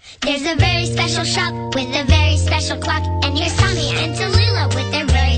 There's a very special shop with a very special clock, and here's Tommy and Tallulah with their very